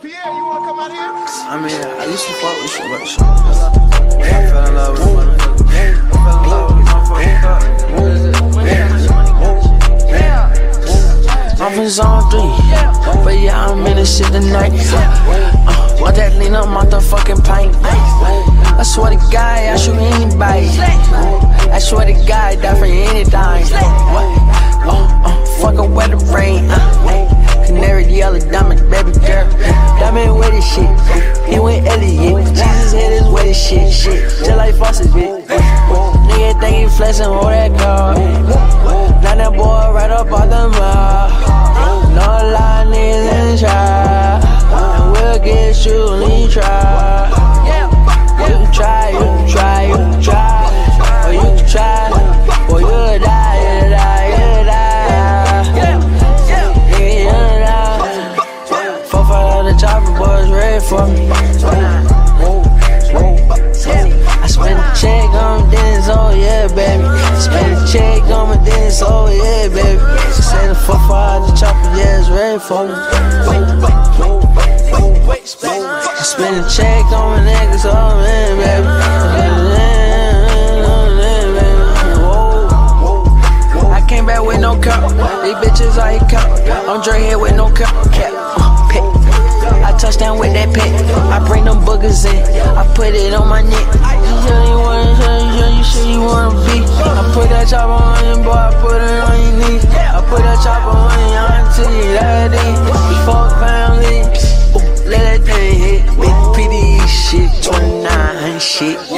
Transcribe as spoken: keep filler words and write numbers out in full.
Pierre, you wanna come out here? I mean, I used to fuck with shit, but shit. I fell in love with motherfuckers. I fell in love with motherfuckers. I'm from zone three, but yeah, I'm in this shit tonight. Uh, want that lean up motherfucking pint. I swear to God, I shoot anybody. I swear to God, I die for anything. Uh, uh, fuck up where the rain. Uh, Canary yellow diamond, baby girl. Diamond with this shit. He went Elliot. Jesus hit his with this shit. Shit, just like Fawcett's bitch. Nigga think he flexing, hold that car. Now that boy right up out the mouth. No lie, niggas in try. And we'll get you when you try. You can try, you can try, you can try. Or you can try, or you'll die, you'll die, you'll die. Nigga, you'll die. Four, five of the chopper boys ready for me. I spend a check on this, oh yeah, baby. Spend a check on my dance, oh yeah, baby. She say the four, five of the chopper, yeah, it's ready for me. I spend a check on my niggas, oh man, baby. I came back with no cup. These bitches I ain't cup. I'm Dre here with no cup. Cap, uh, pet. I touch down with that pet. I bring them boogers in. I put it on my neck. You sure you wanna, sure you sure you wanna be? I put that chopper on you, boy. I put it on your knees. I put that chopper on you until you let it in. We fuck family. Let that thing hit, big P D E shit, twenty-nine shit.